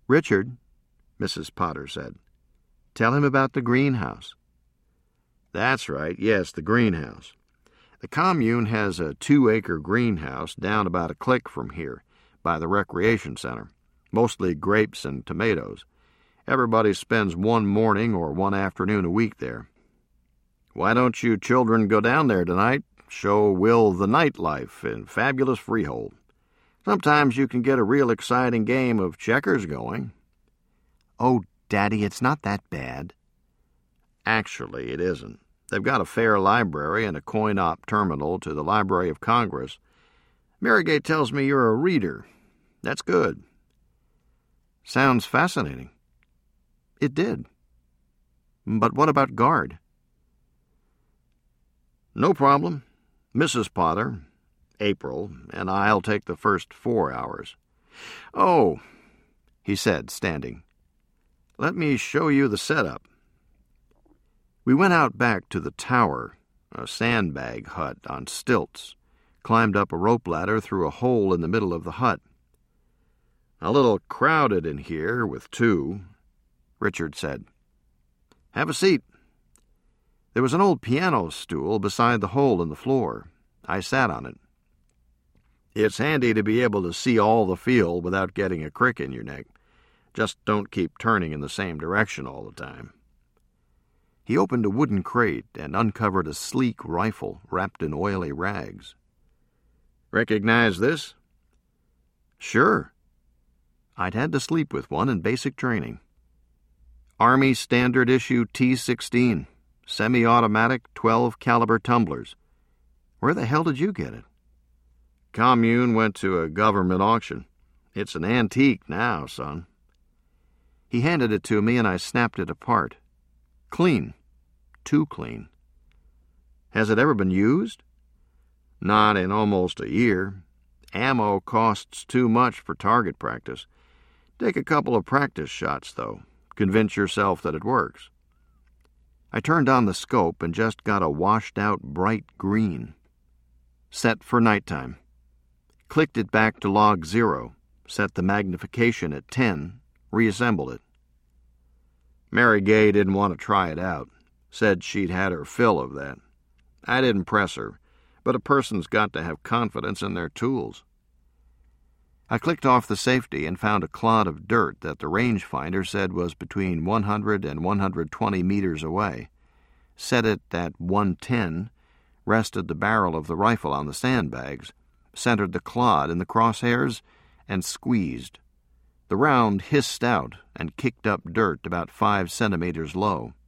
"Richard," Mrs. Potter said, "tell him about the greenhouse." "That's right, yes, the greenhouse. The commune has a 2-acre greenhouse down about a click from here, by the recreation center, mostly grapes and tomatoes. Everybody spends one morning or one afternoon a week there. Why don't you children go down there tonight? Show Will the nightlife in fabulous freehold. Sometimes you can get a real exciting game of checkers going." "Oh, Daddy, it's not that bad." "Actually, it isn't. They've got a fair library and a coin-op terminal to the Library of Congress. Marygate tells me you're a reader. That's good." "Sounds fascinating." It did. "But what about guard?" "No problem. Mrs. Potter, April, and I'll take the first 4 hours. Oh," he said, standing, "let me show you the setup." We went out back to the tower, a sandbag hut on stilts, climbed up a rope ladder through a hole in the middle of the hut. "A little crowded in here with two," Richard said. "Have a seat." There was an old piano stool beside the hole in the floor. I sat on it. "It's handy to be able to see all the field without getting a crick in your neck. Just don't keep turning in the same direction all the time." He opened a wooden crate and uncovered a sleek rifle wrapped in oily rags. "Recognize this?" "Sure. I'd had to sleep with one in basic training. Army Standard Issue T-16, semi-automatic 12 caliber tumblers. Where the hell did you get it?" "Commune went to a government auction. It's an antique now, son." He handed it to me and I snapped it apart. Clean. Too clean. "Has it ever been used?" "Not in almost a year. Ammo costs too much for target practice. Take a couple of practice shots, though. Convince yourself that it works." I turned on the scope and just got a washed-out bright green. Set for nighttime. Clicked it back to log 0, set the magnification at 10, reassembled it. Mary Gay didn't want to try it out. Said she'd had her fill of that. I didn't press her, but a person's got to have confidence in their tools. I clicked off the safety and found a clod of dirt that the rangefinder said was between 100 and 120 meters away. Set it at 110, rested the barrel of the rifle on the sandbags, centered the clod in the crosshairs, and squeezed. The round hissed out and kicked up dirt about 5 centimeters low.